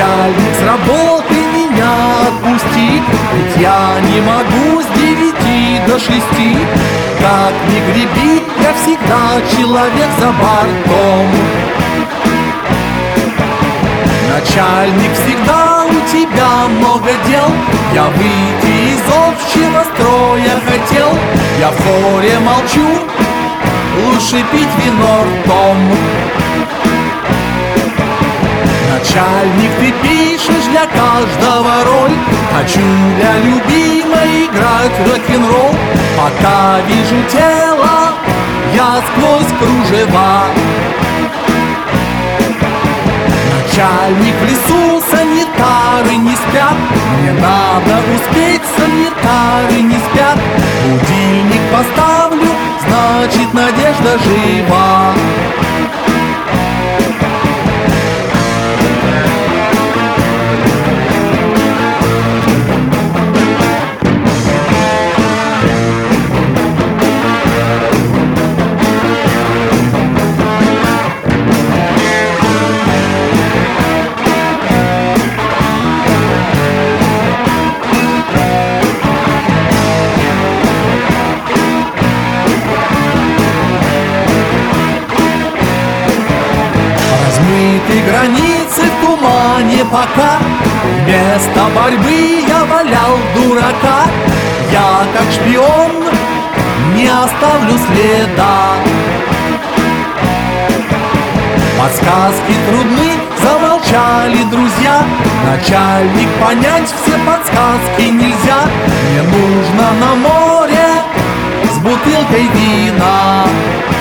Начальник, с работы меня отпусти, ведь я не могу с 9 до 6. Как ни греби, я всегда человек за бортом. Начальник, всегда у тебя много дел. Я выйти из общего строя хотел. Я в хоре молчу, лучше пить вино ртом. Начальник, ты пишешь для каждого роль. Хочу для любимой играть в рок-н-ролл. Пока вижу тело, я сквозь кружева. Начальник, в лесу санитары не спят. Мне надо успеть, санитары не спят. Будильник поставлю, значит надежда жива. Границы в тумане пока. Вместо борьбы я валял дурака. Я, как шпион, не оставлю следа. Подсказки трудны, замолчали друзья. Начальник, понять все подсказки нельзя. Мне нужно на море с бутылкой вина.